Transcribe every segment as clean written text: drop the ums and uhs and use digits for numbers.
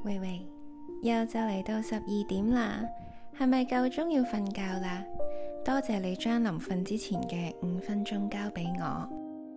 喂喂，又就嚟到12點啦，係咪夠鐘要瞓覺啦？多謝你將臨瞓之前嘅5分鐘交俾我。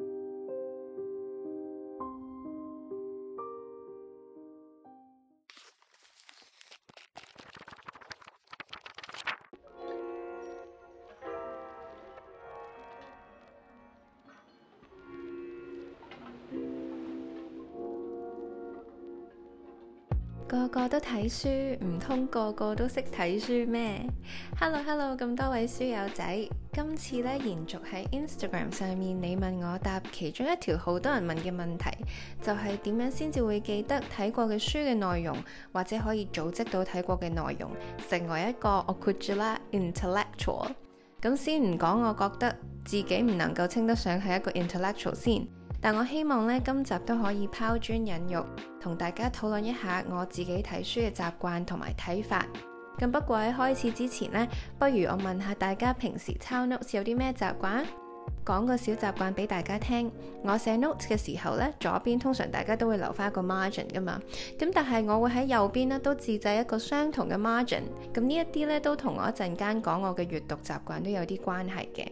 個個都睇書，唔通個個都識睇書咩？Hello，咁多位書友仔，今次呢延續喺 Instagram 上面你問我答其中一條好多人問嘅問題，就係點樣先至會記得睇過嘅書嘅內容，或者可以組織到睇過嘅內容，成為一個我括住啦 intellectual。咁先唔講，我覺得自己唔能夠稱得上係一個 intellectual 先。但我希望呢，今集都可以拋磚引玉，同大家討論一下我自己睇書嘅習慣同埋睇法。咁不過喺開始之前呢，不如我問下大家平時抄 notes 有啲咩習慣？講個小習慣俾大家聽。我寫 notes 嘅時候呢，左邊通常大家都會留翻一個 margin 噶嘛。咁但係我會喺右邊呢都自製一個相同嘅 margin。咁呢一啲呢都同我一陣間講我嘅閱讀習慣都有啲關係嘅。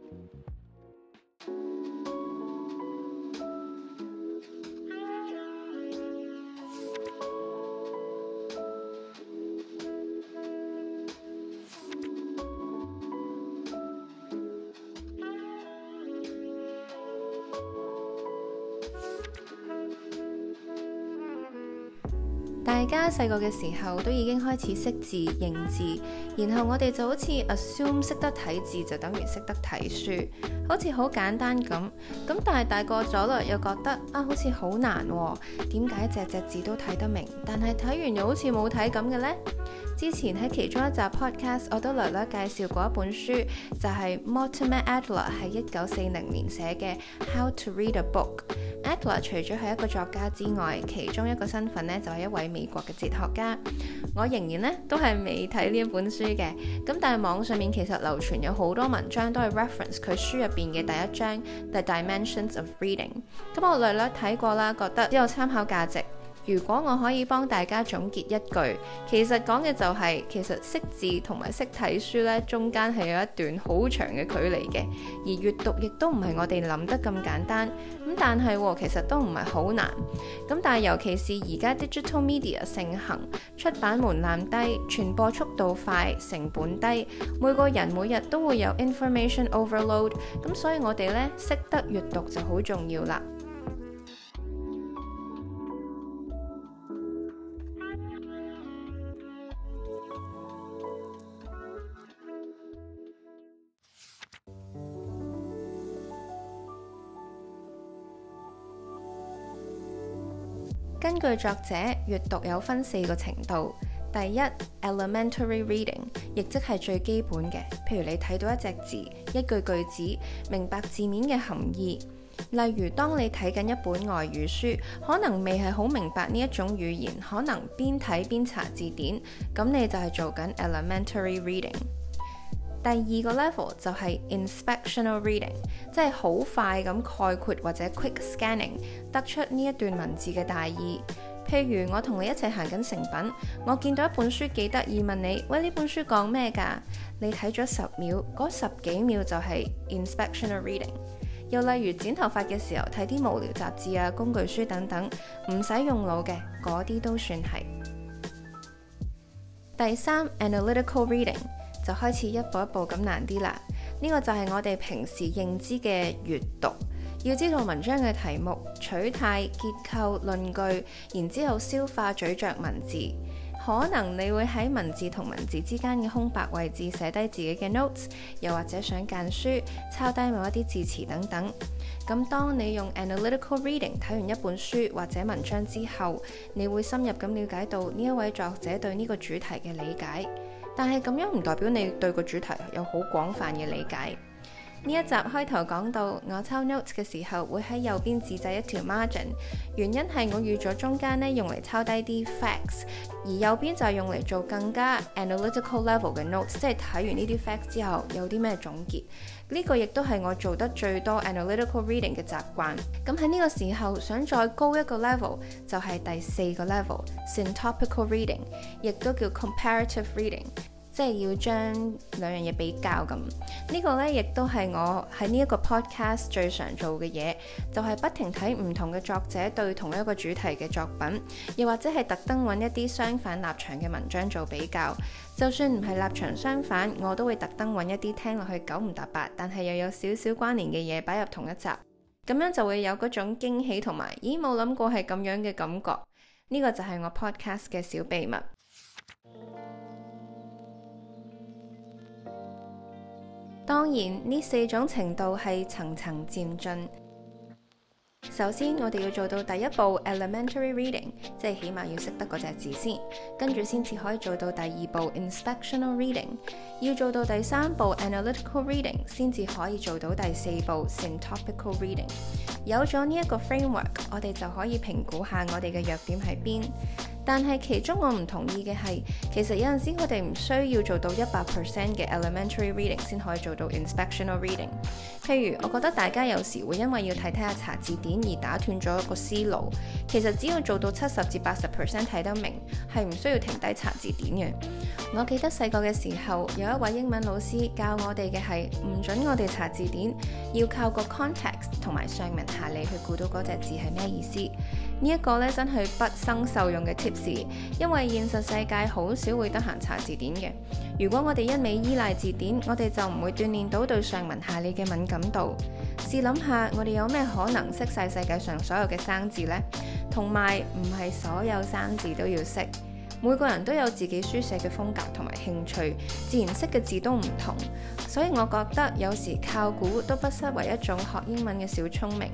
大家細個嘅時候都已經開始識字認字，然後我哋就好似 assume 識得睇字就等於識得睇書，好似好簡單咁。但係大個咗啦，又覺得好似好難喎，點解隻隻字都睇得明，但係睇完又好似冇睇咁嘅呢？之前喺其中一集 podcast 我都略略介紹過一本書，就係 Mortimer Adler 喺1940年寫嘅 How to Read a Book。Adler 除咗係一個作家之外，其中一個身份呢就係一位美國嘅哲學家。我仍然呢都係未睇呢一本書嘅，但係網上面其實流傳有好多文章都係 reference 佢書入邊嘅第一章 The Dimensions of Reading。我略略睇過啦，覺得都有參考價值。如果我可以幫大家總結一句，其實講嘅就係，其實識字同埋識睇書呢，中間係有一段好長嘅距離嘅，而閱讀亦都唔係我哋諗得咁簡單。但係其實都唔係好難。但係尤其是而家 digital media 盛行，出版門檻低，傳播速度快，成本低，每個人每日都會有 information overload， 所以我哋呢識得閱讀就好重要啦。根據作者，閱讀有分4個程度。第一 elementary reading， 亦即係最基本嘅，譬如你睇到一隻字、一句句子，明白字面嘅含義。例如當你睇緊一本外語書，可能未係好明白呢一種語言，可能邊睇邊查字典，咁你就係做緊 elementary reading。第二個 level 就係 inspectional reading， 即係好快咁概括或者 quick scanning 得出呢一段文字嘅大意。譬如我同你一齊行緊誠品，我見到一本書幾得意，問你，喂，呢本書講咩㗎？你睇咗10秒，嗰10幾秒就係 inspectional reading。又例如剪頭髮嘅時候睇啲無聊雜誌啊、工具書等等，唔使用腦嘅嗰啲都算係。第三 analytical reading，就開始一步一步咁難啲啦。呢個就係我哋平時認知嘅閱讀，要知道文章嘅題目、取態、結構、論據，然之後消化咀嚼文字。可能你會喺文字同文字之間嘅空白位置寫低自己嘅 notes， 又或者想間書，抄低某一啲字詞等等。咁當你用 analytical reading 睇完一本書或者文章之後，你會深入咁了解到呢一位作者對呢個主題嘅理解。但係咁樣唔代表你對個主題有好廣泛嘅理解。呢一集開頭講到，我抄 notes 嘅時候會喺右邊自製一條 margin， 原因係我預咗中間呢用嚟抄低啲 facts， 而右邊就係用嚟做更加 analytical level 嘅 notes， 即係睇完呢啲 facts 之後有啲咩總結。 呢個亦都係我做得最多 analytical reading 嘅習慣。咁喺呢個時候想再高一個 level，就係第4個 level syntopical reading， 亦都叫 comparative reading。即係要將兩樣嘢比較咁，呢個呢亦都係我喺呢一個 podcast 最常做嘅嘢，就係不停睇唔同嘅作者對同一個主題嘅作品，又或者係特登揾一啲相反立場嘅文章做比較。就算唔係立場相反，我都會特登揾一啲聽落去九唔搭八，但係又有少少關聯嘅嘢擺入同一集，咁樣就會有嗰種驚喜同埋，咦冇諗過係咁樣嘅感覺。呢個就係我 podcast 嘅小秘密。當然，呢4種程度係層層漸進。首先，我哋要做到第一步 elementary reading， 即係起碼要識得嗰隻字先，跟住先至可以做到第2步 inspectional reading， 要做到第3步 analytical reading， 先至可以做到第4步 syntopical reading。有咗呢一個 framework， 我哋就可以評估下我哋嘅弱點喺邊。但係其中我唔同意嘅係，其實有陣時我哋唔需要做到100% 嘅 elementary reading 先可以做到 inspectional reading。譬如我覺得大家有時會因為要睇下查字典而打斷咗一個思路，其實只要做到70至80% 睇得明，係唔需要停低查字典嘅。我記得細個嘅時候，有一位英文老師教我哋嘅係唔準我哋查字典，要靠個 context 同埋上文下理去估到嗰隻字係咩意思。呢一個咧真係畢生受用嘅 tips， 因為現實世界好少會得閒查字典嘅。如果我哋一味依賴字典，我哋就唔會鍛鍊到對上文下理嘅敏感度。試諗下，我哋有咩可能識晒世界上所有嘅生字呢？同埋唔係所有生字都要識。每個人都有自己書寫嘅風格同埋興趣，自然識嘅字都唔同，所以我覺得有時靠估都不失為一種學英文嘅小聰明。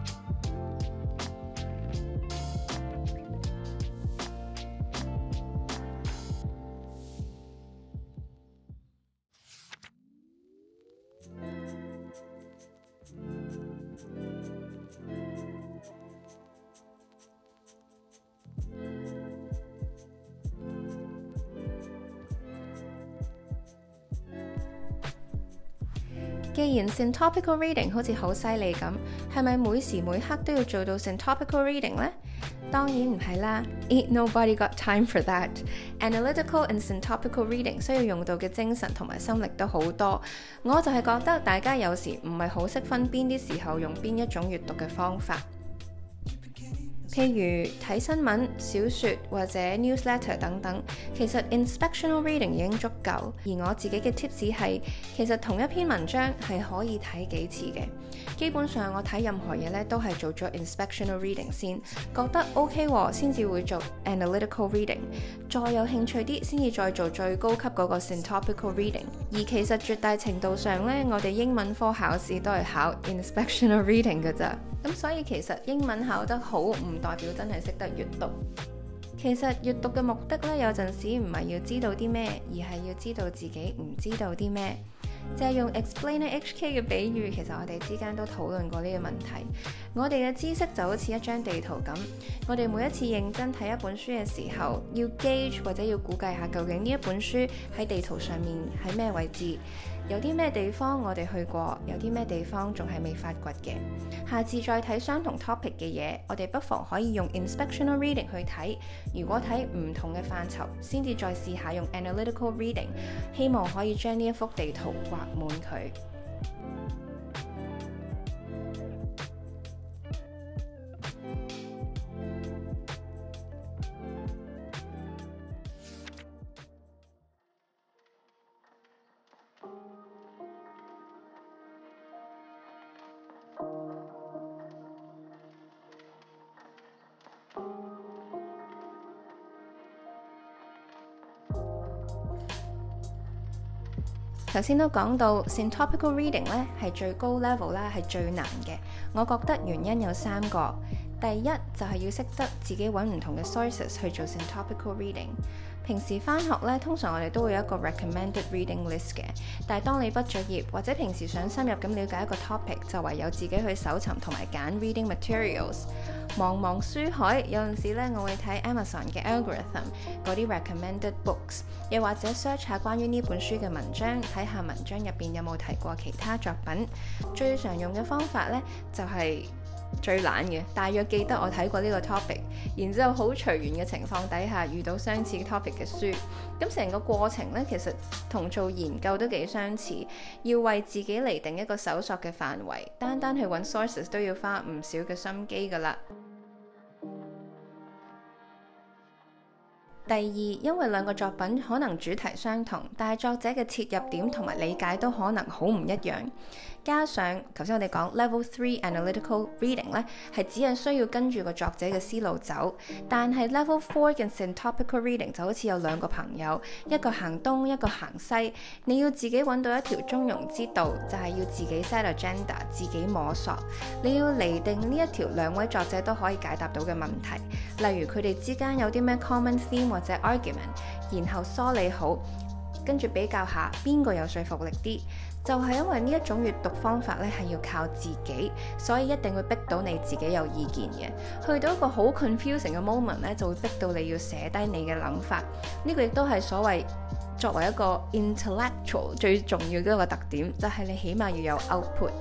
既然 syntopical reading 好似好犀利咁，係咪每時每刻都要做到 syntopical reading 呢？當然唔係啦 ，Ain't nobody got time for that。Analytical and syntopical reading 需要用到嘅精神同埋心力都好多，我就係覺得大家有時唔係好識分邊啲時候用邊一種閱讀嘅方法。譬如睇新聞、小說或者 newsletter 等等，其實 inspectional reading 已經足夠。而我自己嘅 tips 係，其實同一篇文章係可以睇幾次嘅。基本上我睇任何嘢咧都係做咗 inspectional reading 先，覺得 OK 先至會做 analytical reading， 再有興趣啲先至再做最高級嗰個 syntopical reading。而其實絕大程度上咧，我哋英文科考試都係考 inspectional reading 㗎咋。咁所以其實英文考得好唔代表真係識得閱讀。其實閱讀嘅目的咧，有陣時唔係要知道啲咩，而係要知道自己唔知道啲咩。借用 Explainer HK 嘅比喻，其實我哋之間都討論過呢個問題。我哋嘅知識就好似一張地圖咁，我哋每一次認真睇一本書嘅時候，要 gauge 或者要估計下究竟呢一本書喺地圖上面喺咩位置，有啲咩地方我哋去過，有啲咩地方仲係未發掘嘅。下次再睇相同 topic 嘅嘢，我哋不妨可以用 inspectional reading 去睇。如果睇唔同嘅範疇，先至再試下用 analytical reading， 希望可以將呢一幅地圖畫滿佢。頭先都講到 syntopical reading 咧係最高 level 咧係最難嘅，我覺得原因有3個。第一就係要識得自己揾唔同嘅 sources 去做 syntopical reading。平時返學咧，通常我哋都會有一個 recommended reading list 嘅，但係當你畢咗業或者平時想深入咁了解一個 topic，就唯有自己去搜尋同埋揀 reading materials。 茫茫書海，有陣時呢，我會睇 Amazon 嘅 algorithm 嗰啲 recommended books， 又或者 search 下關於呢本書嘅文章，睇下文章入邊有冇提過其他作品。最常用嘅方法呢，就係最懶嘅，大約記得我睇過呢個 topic， 然之後好隨緣嘅情況底下遇到相似 topic 嘅書，咁成個過程呢，其實同做研究都幾相似，要為自己嚟定一個搜索嘅範圍，單去揾 sources 都要花唔少嘅心機㗎喇。第二，因為兩個作品可能主題相同，但係作者嘅切入點同埋理解都可能好唔一樣。加上頭先我哋講 Level 3 Analytical Reading 咧，係只係需要跟住個作者嘅思路走，但係 Level 4嘅 Syntopical Reading 就好似有兩個朋友，一個行東，一個行西，你要自己揾到一條中庸之道，就係要自己 set agenda， 自己摸索，你要釐定呢一條兩位作者都可以解答到嘅問題，例如佢哋之間有啲咩 common theme 或者 argument， 然後梳理好，跟住比較下邊個有說服力啲。就係因為呢一種閱讀方法咧係要靠自己，所以一定會逼到你自己有意見嘅。去到一個好 confusing 嘅 moment 咧，就會逼到你要寫低你嘅諗法。呢個亦都係所謂作為一個 intellectual 最重要嘅一個特點，就係你起碼要有 output。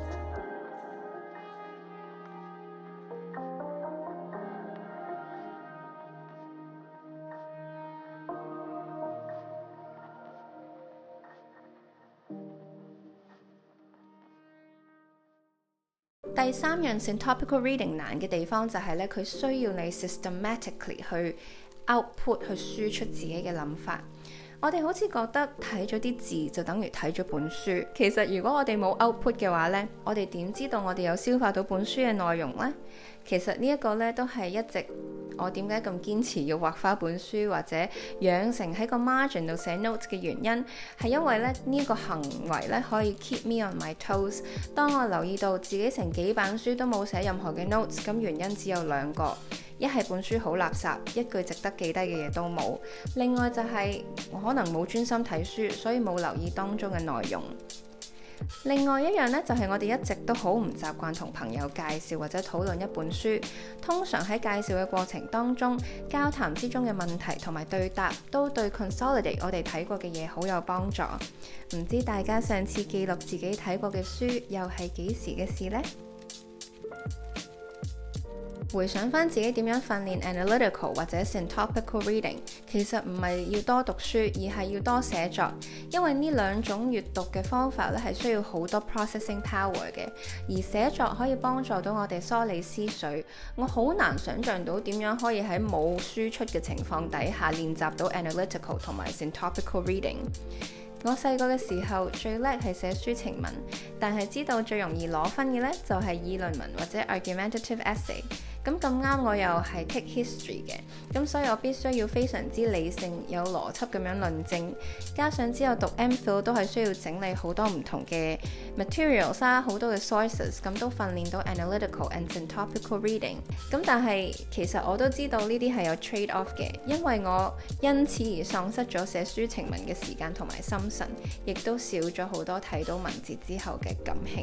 第三樣 Syntopical Reading 難嘅地方就係咧，佢需要你 systematically 去 output 去輸出自己嘅諗法。我哋好似覺得睇咗啲字就等於睇咗本書，其實如果我哋冇 output 嘅話呢，我哋點知道我哋有消化到本書嘅內容呢？其實呢一個呢，都係一直我點解咁堅持要畫花本書或者養成喺個 margin 度寫 notes 嘅原因，係因為咧呢個行為咧可以 keep me on my toes。當我留意到自己成幾版書都冇寫任何嘅 notes， 咁原因只有兩個，一係本書好垃圾，一句值得記低嘅嘢都冇；另外就係我可能冇專心睇書，所以冇留意當中嘅內容。另外一樣呢，就係我哋一直都好唔習慣同朋友介紹或者討論一本書。通常喺介紹嘅過程當中，交談之中嘅問題同埋對答都對 consolidate 我哋睇過嘅嘢好有幫助。唔知大家上次記錄自己睇過嘅書又係幾時嘅事呢？回想翻自己點樣訓練 analytical 或者 syntopical reading， 其實唔係要多讀書，而係要多寫作，因為呢兩種閱讀嘅方法咧係需要好多 processing power 嘅，而寫作可以幫助到我哋梳理思緒。我好難想像到點樣可以喺冇輸出嘅情況底下練習到 analytical 同埋 syntopical reading。我細個嘅時候最叻係寫抒情文，但係知道最容易攞分嘅呢，就係議論文或者 argumentative essay。咁啱我又係 take history 嘅，咁所以我必須要非常之理性有邏輯咁樣論證，加上之後讀 MPhil 都係需要整理好多唔同嘅 materials 啦，好多嘅 sources， 咁都訓練到 analytical and syntopical reading。咁但係其實我都知道呢啲係有 trade off 嘅，因為我因此而喪失咗寫抒情文嘅時間同埋心神，亦都少咗好多睇到文字之後嘅感興。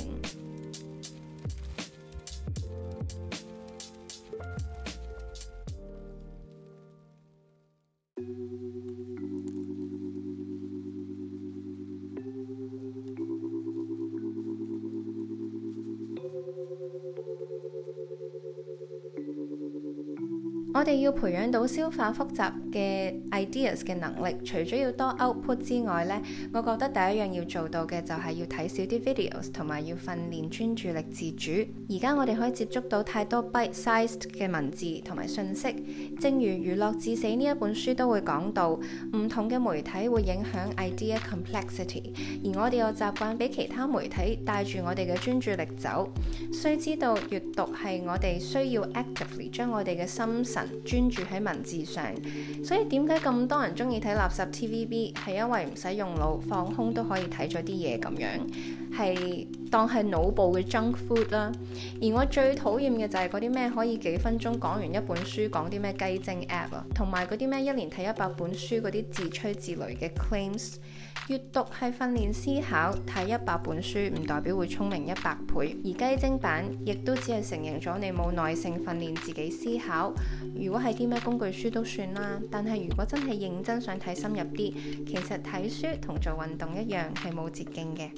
我哋要培養到消化複雜嘅 ideas 嘅能力，除咗要多 output 之外呢，我覺得第一樣要做到嘅就係要睇少啲 videos， 同埋要訓練專注力自主。而家我哋可以接觸到太多 bite-sized 嘅文字同埋信息，正如《娛樂至死》呢一本書都會講到，唔同嘅媒體會影響 idea complexity， 而我哋又習慣俾其他媒體帶住我哋嘅專注力走。須知道閱讀係我哋需要 actively 將我哋嘅心神專注喺文字上，所以點解咁多人中意睇垃圾 TVB， 係因為唔使用腦，放空都可以睇咗啲嘢咁樣，係當係腦部嘅 junk food 啦。而我最討厭嘅就係嗰啲咩可以幾分鐘講完一本書，講啲咩雞精 app 啊，同埋嗰啲咩一年睇100本書嗰啲自吹自擂嘅 claims。閱讀係訓練思考，睇100本書唔代表會聰明100倍，而雞精版亦都只係承認咗你冇耐性訓練自己思考。如果係啲咩工具書都算啦，但係如果真係認真想睇深入啲，其實睇書同做運動一樣係冇捷徑嘅。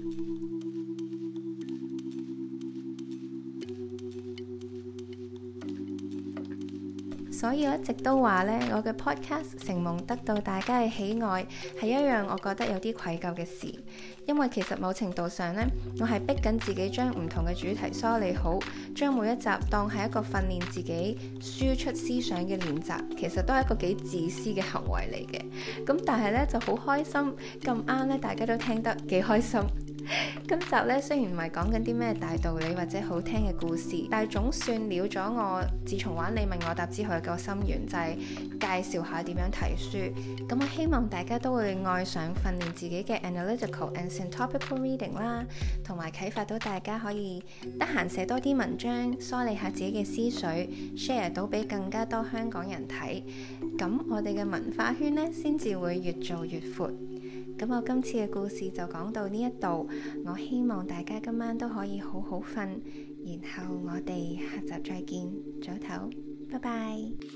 所以我一直都話呢，我嘅 podcast 成夢得到大家嘅喜愛，係一樣我覺得有啲愧疚嘅事。因為其實某程度上呢，我係逼緊自己將唔同嘅主題梳理好，將每一集當係一個訓練自己輸出思想嘅練習，其實都係一個幾自私嘅行為嚟嘅。咁但係呢就好開心，咁啱呢大家都聽得幾開心。今集呢雖然唔係講緊啲咩大道理或者好聽嘅故事，但係總算了咗我自從玩你問我答之後嘅個心願，就係介紹下點樣睇書。咁我希望大家都會愛上訓練自己嘅 analytical and syntopical reading 啦，同埋啟發到大家可以得閒寫多啲文章，梳理下自己嘅思緒 share 到俾更加多香港人睇。咁我哋嘅文化圈呢先至會越做越闊。咁我今次嘅故事就講到呢一度，我希望大家今晚都可以好好瞓，然後我哋下集再見，早唞，拜拜。